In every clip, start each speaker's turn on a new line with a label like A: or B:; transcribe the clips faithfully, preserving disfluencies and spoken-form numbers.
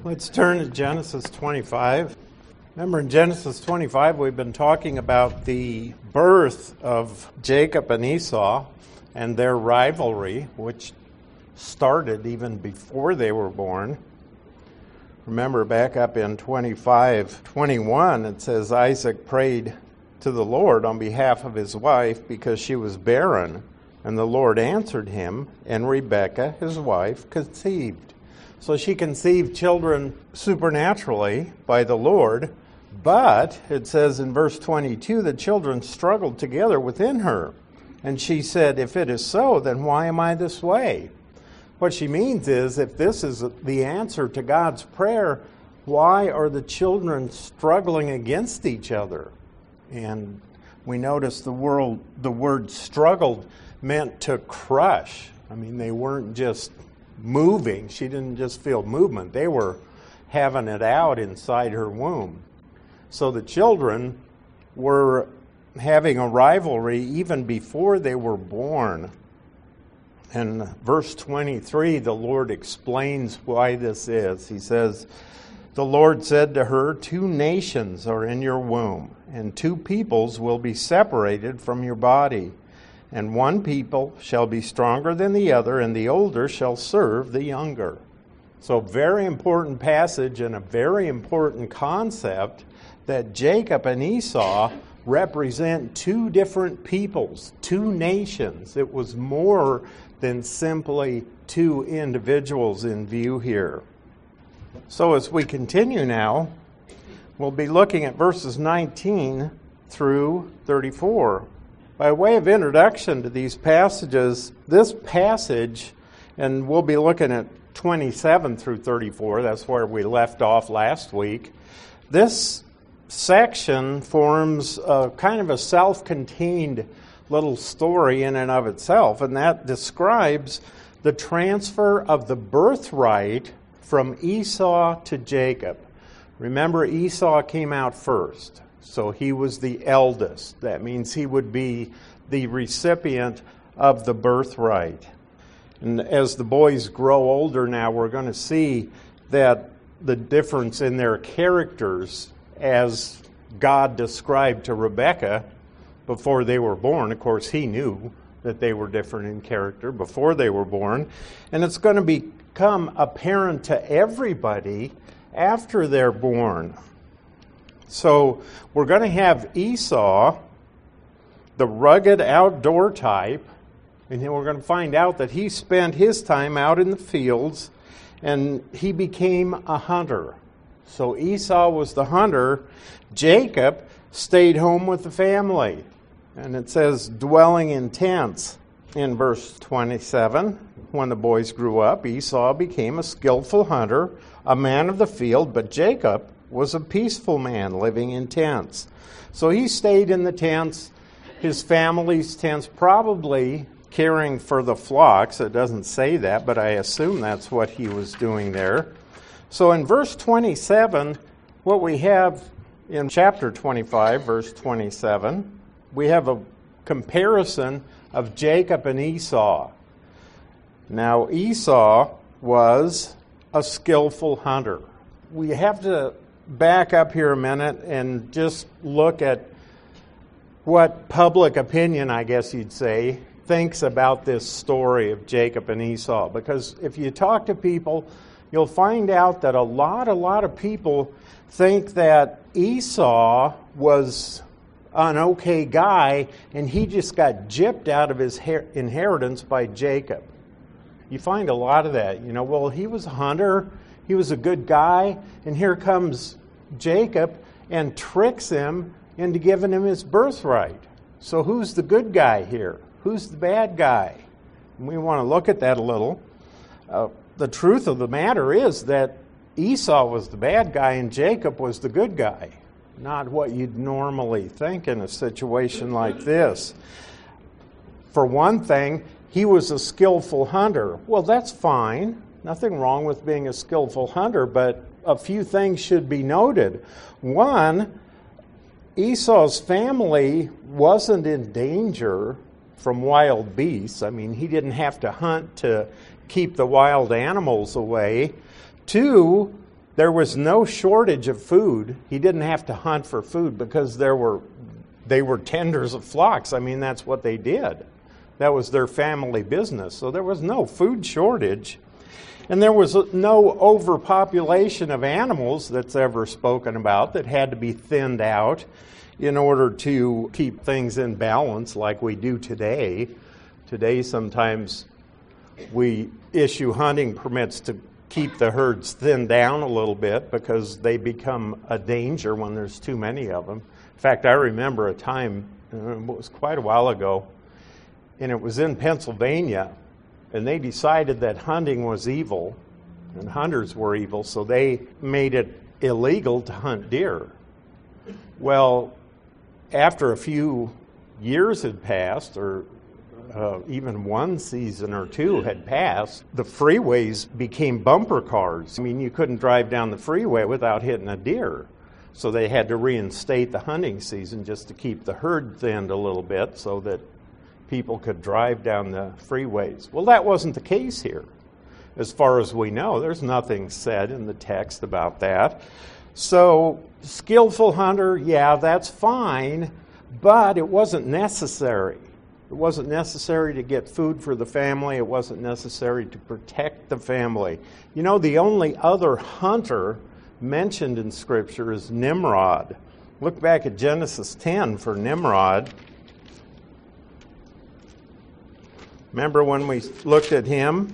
A: Let's turn to Genesis twenty-five. Remember, in Genesis twenty-five, we've been talking about the birth of Jacob and Esau and their rivalry, which started even before they were born. Remember, back up in twenty-five twenty-one, it says Isaac prayed to the Lord on behalf of his wife because she was barren, and the Lord answered him, and Rebekah, his wife, conceived. So she conceived children supernaturally by the Lord, but it says in verse twenty-two, the children struggled together within her. And she said, if it is so, then why am I this way? What she means is, if this is the answer to God's prayer, why are the children struggling against each other? And we notice the word, the word struggled meant to crush. I mean, they weren't just moving. She didn't just feel movement. They were having it out inside her womb. So the children were having a rivalry even before they were born. In verse twenty-three, the Lord explains why this is. He says, the Lord said to her, two nations are in your womb, and two peoples will be separated from your body. And one people shall be stronger than the other, and the older shall serve the younger. So very important passage and a very important concept that Jacob and Esau represent two different peoples, two nations. It was more than simply two individuals in view here. So as we continue now, we'll be looking at verses nineteen through thirty-four. By way of introduction to these passages, this passage, and we'll be looking at twenty-seven through thirty-four, that's where we left off last week. This section forms a kind of a self-contained little story in and of itself, and that describes the transfer of the birthright from Esau to Jacob. Remember, Esau came out first. So he was the eldest. That means he would be the recipient of the birthright. And as the boys grow older now, we're going to see that the difference in their characters, as God described to Rebekah before they were born. Of course, he knew that they were different in character before they were born. And it's going to become apparent to everybody after they're born. So we're going to have Esau, the rugged outdoor type, and then we're going to find out that he spent his time out in the fields and he became a hunter. So Esau was the hunter. Jacob stayed home with the family. And it says dwelling in tents in verse twenty-seven. When the boys grew up, Esau became a skillful hunter, a man of the field, but Jacob was a peaceful man living in tents. So he stayed in the tents, his family's tents, probably caring for the flocks. It doesn't say that, but I assume that's what he was doing there. So in verse twenty-seven, what we have in chapter twenty-five, verse twenty-seven, we have a comparison of Jacob and Esau. Now, Esau was a skillful hunter. We have to back up here a minute and just look at what public opinion, I guess you'd say, thinks about this story of Jacob and Esau. Because if you talk to people, you'll find out that a lot, a lot of people think that Esau was an okay guy and he just got gypped out of his inheritance by Jacob. You find a lot of that. You know, well, he was a hunter, he was a good guy, and here comes Jacob and tricks him into giving him his birthright. So who's the good guy here? Who's the bad guy? And we want to look at that a little. Uh, the truth of the matter is that Esau was the bad guy and Jacob was the good guy. Not what you'd normally think in a situation like this. For one thing, he was a skillful hunter. Well, that's fine. Nothing wrong with being a skillful hunter, but a few things should be noted. One, Esau's family wasn't in danger from wild beasts. I mean, he didn't have to hunt to keep the wild animals away. Two, there was no shortage of food. He didn't have to hunt for food because there were they were tenders of flocks. I mean, that's what they did. That was their family business. So there was no food shortage. And there was no overpopulation of animals that's ever spoken about that had to be thinned out in order to keep things in balance like we do today. Today, sometimes we issue hunting permits to keep the herds thinned down a little bit because they become a danger when there's too many of them. In fact, I remember a time, it was quite a while ago, and it was in Pennsylvania, and they decided that hunting was evil and hunters were evil, so they made it illegal to hunt deer. Well, after a few years had passed, or uh, even one season or two had passed, the freeways became bumper cars. I mean, you couldn't drive down the freeway without hitting a deer. So they had to reinstate the hunting season just to keep the herd thinned a little bit so that people could drive down the freeways. Well, that wasn't the case here. As far as we know, there's nothing said in the text about that. So, skillful hunter, yeah, that's fine, but it wasn't necessary. It wasn't necessary to get food for the family. It wasn't necessary to protect the family. You know, the only other hunter mentioned in Scripture is Nimrod. Look back at Genesis ten for Nimrod. Remember when we looked at him?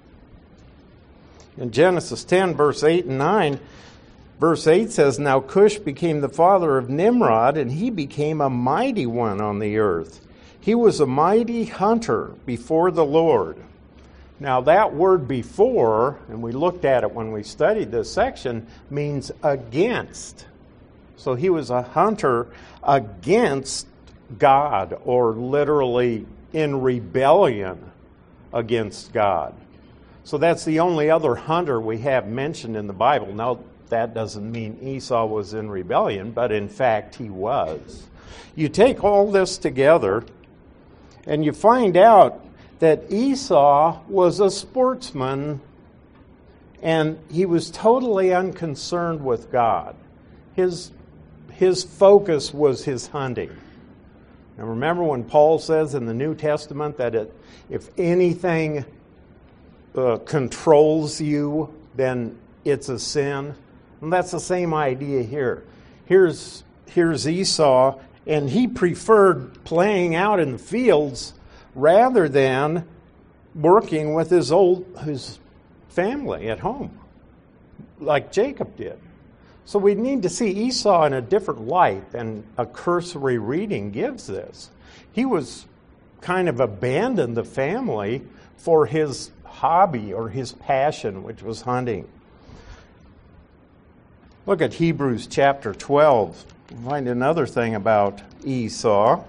A: In Genesis ten, verse eight and nine, verse eight says, "Now Cush became the father of Nimrod, and he became a mighty one on the earth. He was a mighty hunter before the Lord." Now that word before, and we looked at it when we studied this section, means against. So he was a hunter against God, or literally in rebellion against God. So that's the only other hunter we have mentioned in the Bible. Now, that doesn't mean Esau was in rebellion, but in fact he was. You take all this together, and you find out that Esau was a sportsman, and he was totally unconcerned with God. His, his focus was his hunting. Now remember when Paul says in the New Testament that it, if anything uh, controls you, then it's a sin? And that's the same idea here. Here's, here's Esau, and he preferred playing out in the fields rather than working with his old his family at home, like Jacob did. So we need to see Esau in a different light than a cursory reading gives this. He was kind of abandoned the family for his hobby or his passion, which was hunting. Look at Hebrews chapter twelve. We'll find another thing about Esau.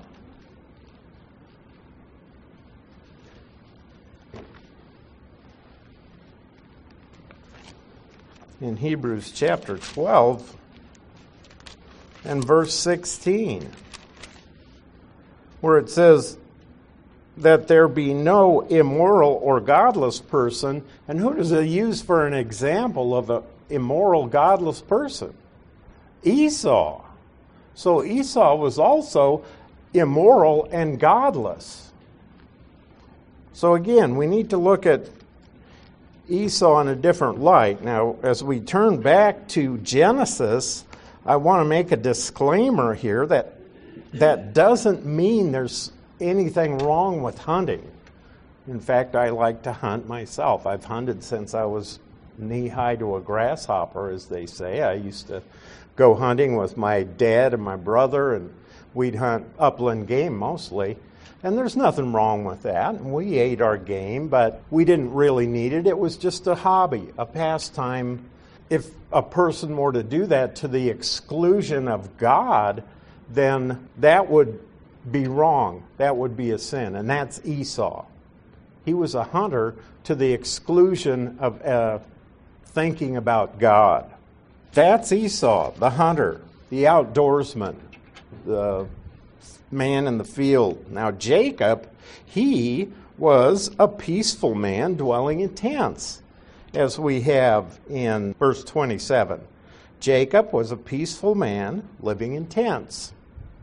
A: In Hebrews chapter twelve and verse sixteen, where it says that there be no immoral or godless person. And who does it use for an example of an immoral, godless person? Esau. So Esau was also immoral and godless. So again, we need to look at Esau in a different light. Now, as we turn back to Genesis, I want to make a disclaimer here that that doesn't mean there's anything wrong with hunting. In fact, I like to hunt myself. I've hunted since I was knee-high to a grasshopper, as they say. I used to go hunting with my dad and my brother, and we'd hunt upland game mostly. And there's nothing wrong with that. We ate our game, but we didn't really need it. It was just a hobby, a pastime. If a person were to do that to the exclusion of God, then that would be wrong. That would be a sin, and that's Esau. He was a hunter to the exclusion of uh, thinking about God. That's Esau, the hunter, the outdoorsman, the man in the field. Now Jacob, he was a peaceful man dwelling in tents. as we have in verse twenty-seven. Jacob was a peaceful man living in tents.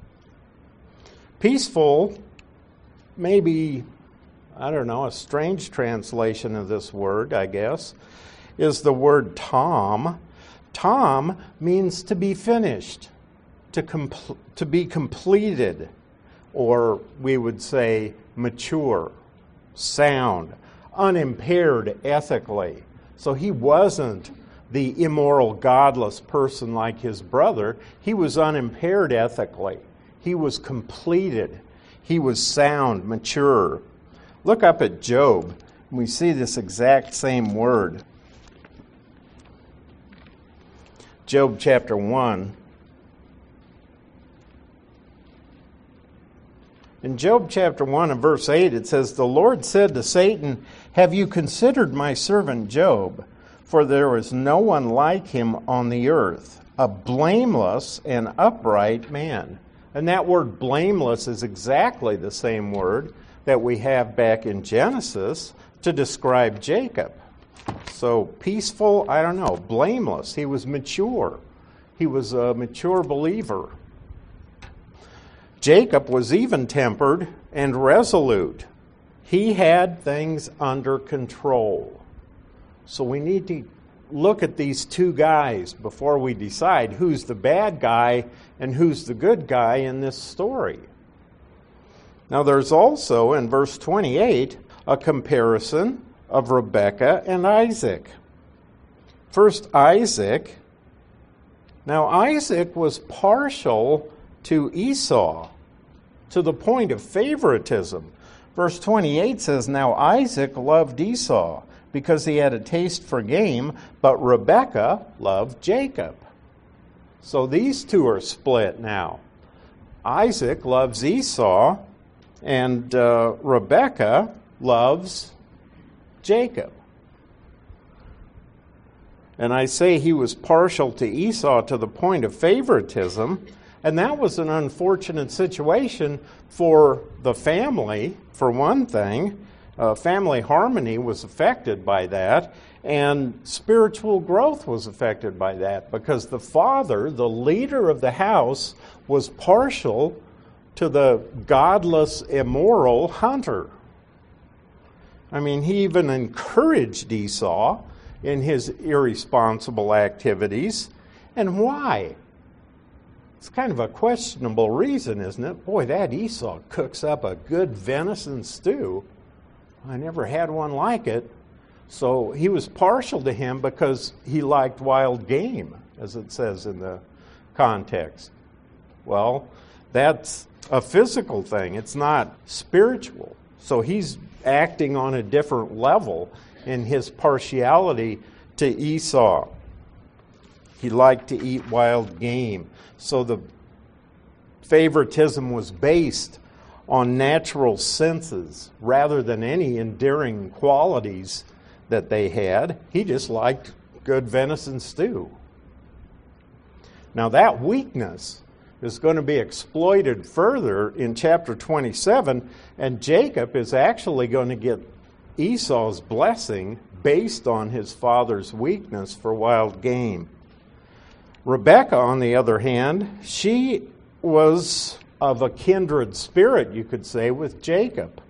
A: Peaceful, maybe, I don't know, a strange translation of this word, I guess, is the word tom. Tom means to be finished, to, compl- to be completed, or we would say mature, sound, unimpaired ethically. So he wasn't the immoral, godless person like his brother. He was unimpaired ethically. He was completed. He was sound, mature. Look up at Job. We see this exact same word. Job chapter one. In Job chapter one and verse eight, it says, "The Lord said to Satan, 'Have you considered my servant Job? For there is no one like him on the earth, a blameless and upright man.'" And that word blameless is exactly the same word that we have back in Genesis to describe Jacob. So peaceful, I don't know, blameless. He was mature. He was a mature believer. Jacob was even-tempered and resolute. He had things under control. So we need to look at these two guys before we decide who's the bad guy and who's the good guy in this story. Now there's also, in verse twenty-eight, a comparison of Rebekah and Isaac. First, Isaac. Now Isaac was partial to Esau, to the point of favoritism. Verse twenty-eight says, "Now Isaac loved Esau because he had a taste for game, but Rebekah loved Jacob." So these two are split now. Isaac loves Esau, and uh, Rebekah loves Jacob. And I say he was partial to Esau to the point of favoritism. And that was an unfortunate situation for the family, for one thing. Uh, family harmony was affected by that, and spiritual growth was affected by that, because the father, the leader of the house, was partial to the godless, immoral hunter. I mean, he even encouraged Esau in his irresponsible activities. And why? It's kind of a questionable reason, isn't it? Boy, that Esau cooks up a good venison stew. I never had one like it. So he was partial to him because he liked wild game, as it says in the context. Well, that's a physical thing. It's not spiritual. So he's acting on a different level in his partiality to Esau. He liked to eat wild game. So the favoritism was based on natural senses rather than any endearing qualities that they had. He just liked good venison stew. Now that weakness is going to be exploited further in chapter twenty-seven, and Jacob is actually going to get Esau's blessing based on his father's weakness for wild game. Rebekah, on the other hand, she was of a kindred spirit, you could say, with Jacob.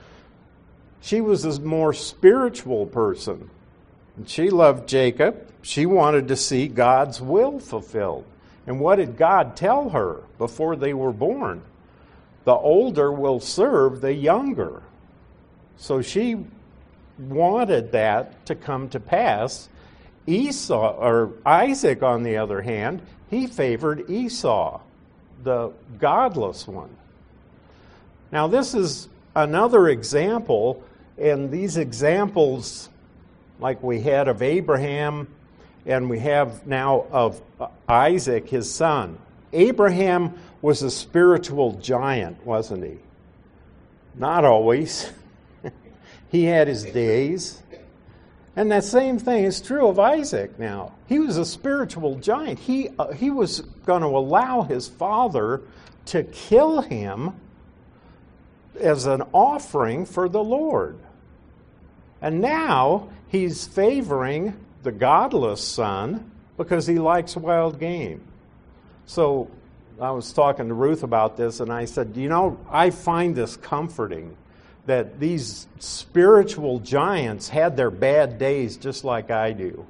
A: She was a more spiritual person. And she loved Jacob. She wanted to see God's will fulfilled. And what did God tell her before they were born? The older will serve the younger. So she wanted that to come to pass. Esau, or Isaac, on the other hand, he favored Esau, the godless one. Now, this is another example, and these examples, like we had of Abraham, and we have now of Isaac, his son. Abraham was a spiritual giant, wasn't he? Not always. He had his days. And that same thing is true of Isaac now. He was a spiritual giant. He, uh, he was going to allow his father to kill him as an offering for the Lord. And now he's favoring the godless son because he likes wild game. So I was talking to Ruth about this, and I said, you know, I find this comforting that these spiritual giants had their bad days just like I do.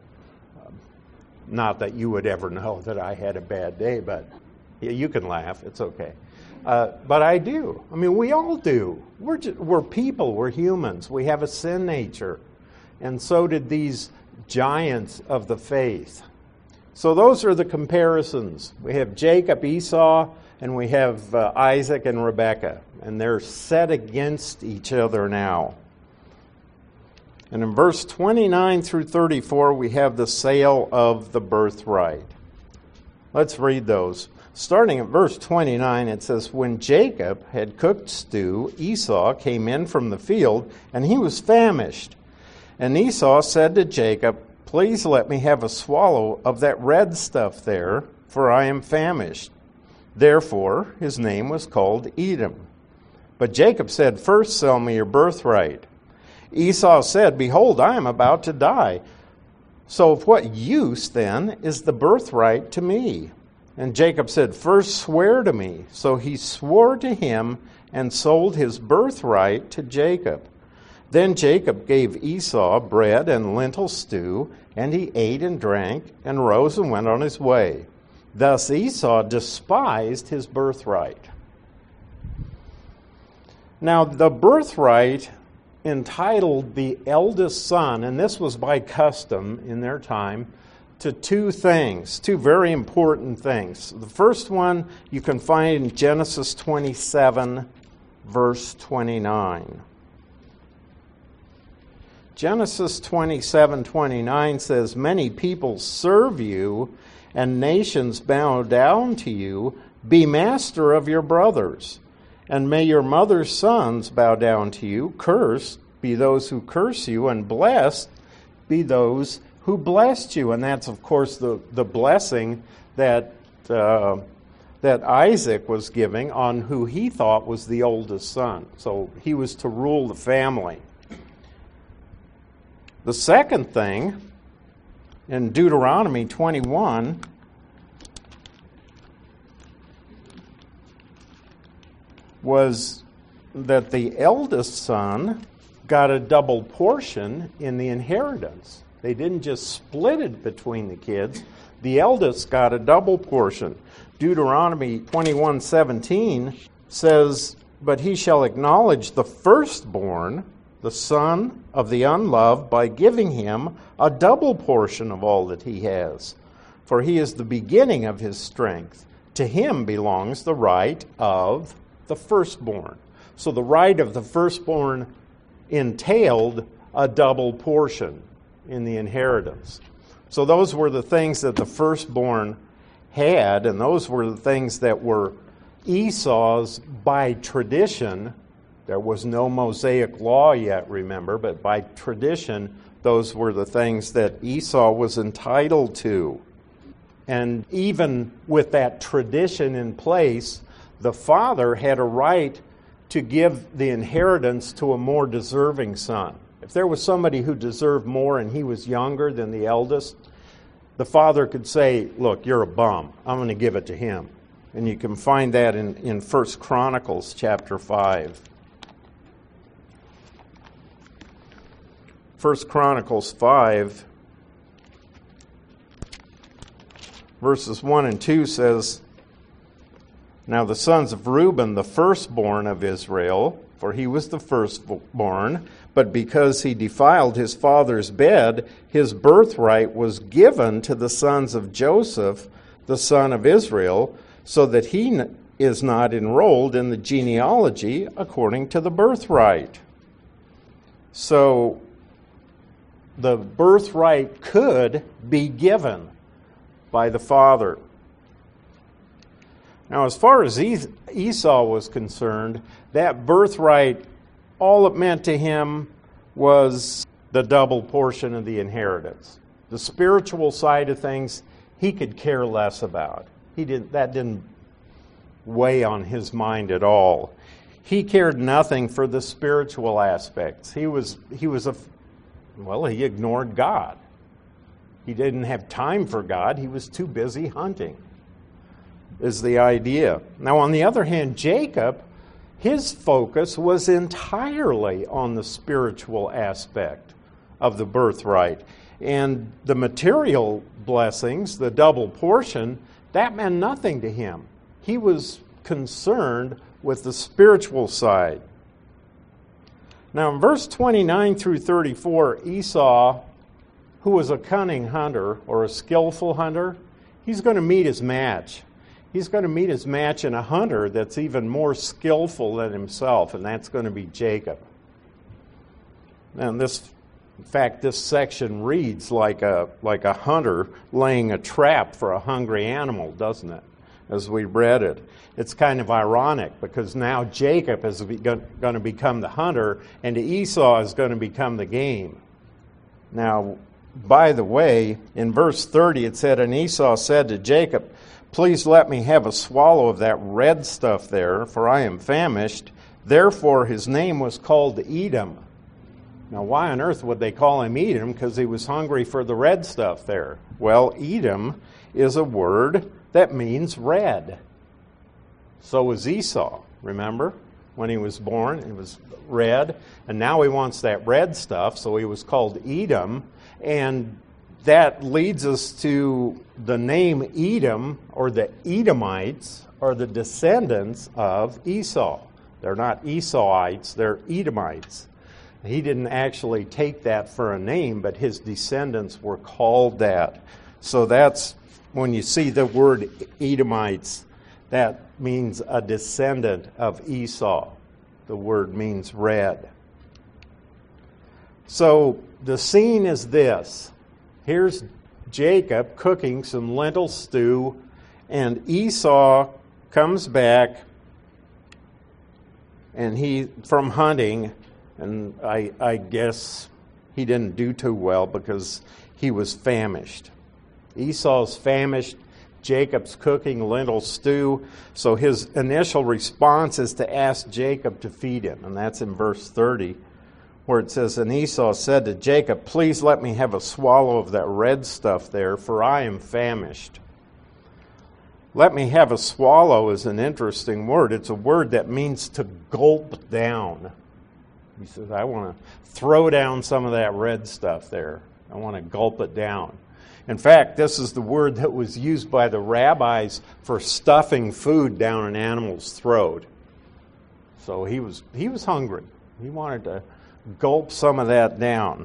A: Not that you would ever know that I had a bad day, but you can laugh. It's okay. Uh, but I do. I mean, we all do. We're just, we're people. We're humans. We have a sin nature. And so did these giants of the faith. So those are the comparisons. We have Jacob, Esau, and we have uh, Isaac and Rebekah. And they're set against each other now. And in verse twenty-nine through thirty-four, we have the sale of the birthright. Let's read those. Starting at verse twenty-nine, it says, When Jacob had cooked stew, Esau came in from the field, and he was famished. And Esau said to Jacob, Please let me have a swallow of that red stuff there, for I am famished. Therefore, his name was called Edom. But Jacob said, First sell me your birthright. Esau said, Behold, I am about to die. So of what use, then, is the birthright to me? And Jacob said, First swear to me. So he swore to him and sold his birthright to Jacob. Then Jacob gave Esau bread and lentil stew, and he ate and drank, and rose and went on his way. Thus Esau despised his birthright. Now the birthright entitled the eldest son, and this was by custom in their time, to two things, two very important things. The first one you can find in Genesis twenty-seven, verse twenty-nine. Genesis twenty-seven, twenty-nine says, Many peoples serve you, and nations bow down to you. Be master of your brothers. And may your mother's sons bow down to you. Cursed be those who curse you, and blessed be those who blessed you. And that's, of course, the, the blessing that, uh, that Isaac was giving on who he thought was the oldest son. So he was to rule the family. The second thing, in Deuteronomy twenty-one, was that the eldest son got a double portion in the inheritance. They didn't just split it between the kids. The eldest got a double portion. Deuteronomy twenty-one seventeen says, But he shall acknowledge the firstborn, the son of the unloved, by giving him a double portion of all that he has. For he is the beginning of his strength. To him belongs the right of the firstborn. So the right of the firstborn entailed a double portion in the inheritance. So those were the things that the firstborn had, and those were the things that were Esau's by tradition. There was no Mosaic law yet, remember, but by tradition, those were the things that Esau was entitled to. And even with that tradition in place, the father had a right to give the inheritance to a more deserving son. If there was somebody who deserved more and he was younger than the eldest, the father could say, look, you're a bum. I'm going to give it to him. And you can find that in, in First Chronicles chapter five. First Chronicles five, verses one and two says, Now the sons of Reuben, the firstborn of Israel, for he was the firstborn, but because he defiled his father's bed, his birthright was given to the sons of Joseph, the son of Israel, so that he is not enrolled in the genealogy according to the birthright. So the birthright could be given by the father. Now, as far as Esau was concerned, that birthright, all it meant to him was the double portion of the inheritance. The spiritual side of things, he could care less about. He didn't. That didn't weigh on his mind at all. he cared nothing for the spiritual aspects. He was, he was a, well, he ignored God. He didn't have time for God. He was too busy hunting, is the idea. Now, on the other hand, Jacob, his focus was entirely on the spiritual aspect of the birthright. And the material blessings, the double portion, that meant nothing to him. He was concerned with the spiritual side. Now, in verse twenty-nine through thirty-four, Esau, who was a cunning hunter or a skillful hunter, he's going to meet his match. He's going to meet his match in a hunter that's even more skillful than himself, and that's going to be Jacob. And this, in fact, this section reads like a like a hunter laying a trap for a hungry animal, doesn't it? As we read it. It's kind of ironic because now Jacob is going to become the hunter and Esau is going to become the game. Now, by the way, in verse thirty it said, "And Esau said to Jacob, 'Please let me have a swallow of that red stuff there, for I am famished.' Therefore his name was called Edom." Now, why on earth would they call him Edom? Because he was hungry for the red stuff there. Well, Edom is a word that means red. So was Esau, remember? When he was born, he was red, and now he wants that red stuff, so he was called Edom, and that leads us to the name Edom, or the Edomites, are the descendants of Esau. They're not Esauites, they're Edomites. He didn't actually take that for a name, but his descendants were called that. So that's, when you see the word Edomites, that means a descendant of Esau. The word means red. So the scene is this. Here's Jacob cooking some lentil stew, and Esau comes back and he from hunting, and I, I guess he didn't do too well because he was famished. Esau's famished. Jacob's cooking lentil stew. So his initial response is to ask Jacob to feed him. And that's in verse thirty, where it says, "And Esau said to Jacob, 'Please let me have a swallow of that red stuff there, for I am famished.'" Let me have a swallow is an interesting word. It's a word that means to gulp down. He says, I want to throw down some of that red stuff there. I want to gulp it down. In fact, this is the word that was used by the rabbis for stuffing food down an animal's throat. So he was he was hungry. He wanted to gulp some of that down.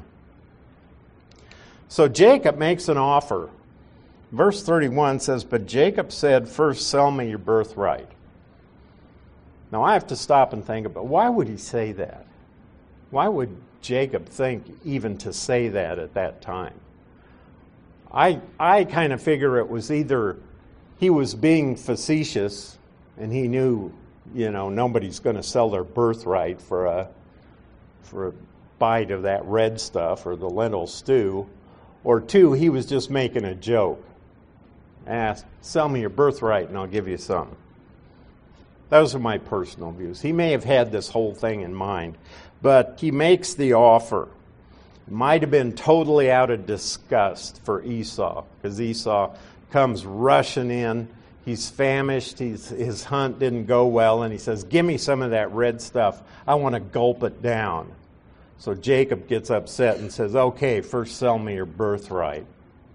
A: So Jacob makes an offer. Verse thirty-one says, "But Jacob said, 'First sell me your birthright.'" Now I have to stop and think about, why would he say that? Why would Jacob think even to say that at that time? I I kind of figure it was either he was being facetious and he knew, you know, nobody's going to sell their birthright for a for a bite of that red stuff or the lentil stew, or two, he was just making a joke. Ask, sell me your birthright and I'll give you some. Those are my personal views. He may have had this whole thing in mind, but he makes the offer. Might have been totally out of disgust for Esau, because Esau comes rushing in. He's famished. He's, his hunt didn't go well, and he says, "Give me some of that red stuff. I want to gulp it down." So Jacob gets upset and says, "Okay, first sell me your birthright."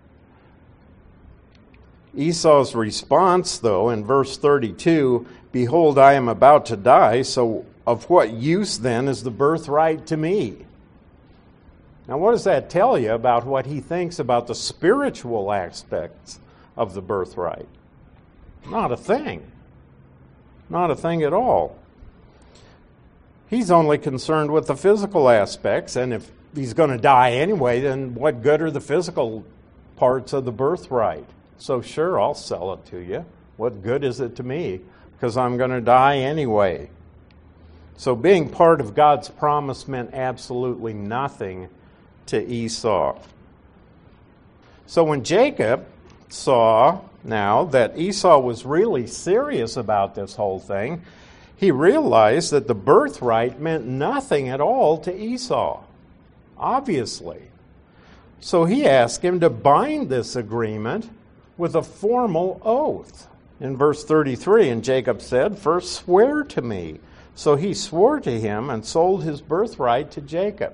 A: Esau's response, though, in verse thirty-two, "Behold, I am about to die, so of what use then is the birthright to me?" Now, what does that tell you about what he thinks about the spiritual aspects of the birthright? Not a thing. Not a thing at all. He's only concerned with the physical aspects, and if he's going to die anyway, then what good are the physical parts of the birthright? So sure, I'll sell it to you. What good is it to me? Because I'm going to die anyway. So being part of God's promise meant absolutely nothing to Esau. So when Jacob saw now that Esau was really serious about this whole thing, he realized that the birthright meant nothing at all to Esau, obviously. So he asked him to bind this agreement with a formal oath. In verse thirty-three, and Jacob said, "First swear to me." So he swore to him and sold his birthright to Jacob.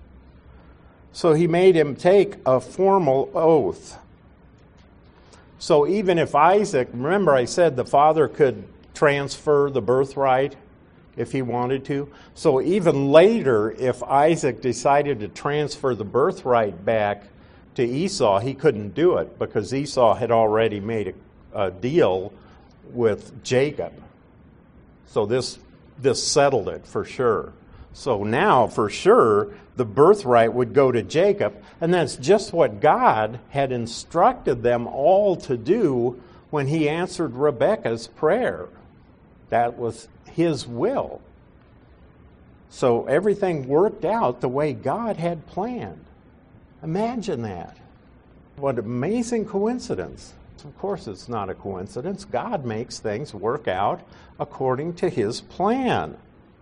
A: So he made him take a formal oath. So even if Isaac, remember I said the father could transfer the birthright if he wanted to. So even later, if Isaac decided to transfer the birthright back to Esau, he couldn't do it because Esau had already made a, a deal with Jacob. So this this settled it for sure. So now, for sure, the birthright would go to Jacob, and that's just what God had instructed them all to do when he answered Rebekah's prayer. That was his will. So everything worked out the way God had planned. Imagine that. What an amazing coincidence. Of course, it's not a coincidence. God makes things work out according to his plan.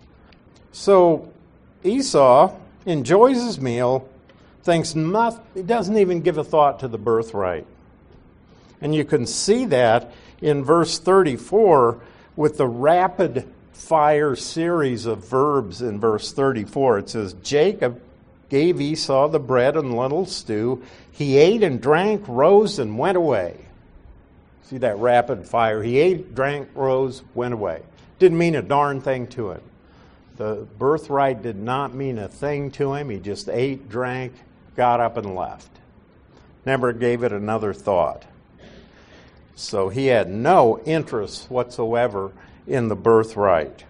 A: So Esau enjoys his meal, thinks nothing, he doesn't even give a thought to the birthright. And you can see that in verse thirty-four with the rapid fire series of verbs in verse thirty-four. It says, Jacob gave Esau the bread and lentil stew. He ate and drank, rose, and went away. See that rapid fire. He ate, drank, rose, went away. Didn't mean a darn thing to him. The birthright did not mean a thing to him. He just ate, drank, got up, and left. Never gave it another thought. So he had no interest whatsoever in the birthright.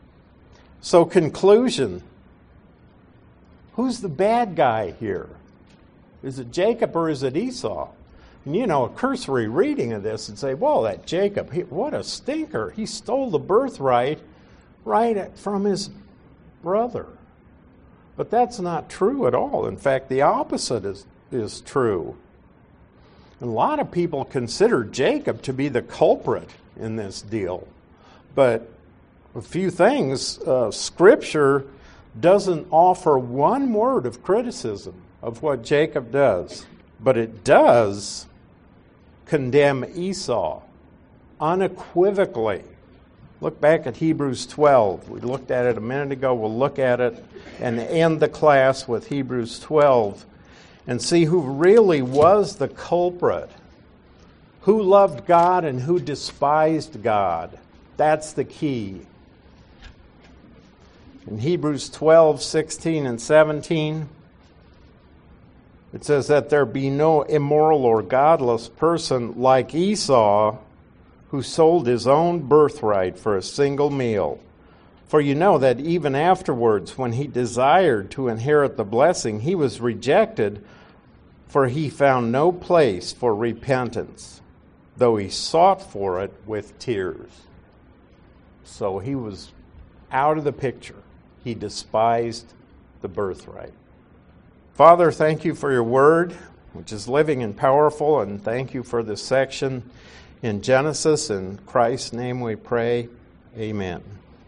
A: So conclusion. Who's the bad guy here? Is it Jacob or is it Esau? And you know, a cursory reading of this would say, well, that Jacob, he, what a stinker. He stole the birthright right from his brother. But that's not true at all. In fact, the opposite is, is true. And a lot of people consider Jacob to be the culprit in this deal. But a few things, uh, Scripture doesn't offer one word of criticism of what Jacob does. But it does condemn Esau unequivocally. Look back at Hebrews twelve. We looked at it a minute ago. We'll look at it and end the class with Hebrews twelve and see who really was the culprit. Who loved God and who despised God. That's the key. In Hebrews twelve, sixteen, and seventeen, it says that there be no immoral or godless person like Esau, who sold his own birthright for a single meal. For you know that even afterwards, when he desired to inherit the blessing, he was rejected, for he found no place for repentance, though he sought for it with tears. So he was out of the picture. He despised the birthright. Father, thank you for your word, which is living and powerful, and thank you for this section in Genesis. In Christ's name we pray. Amen.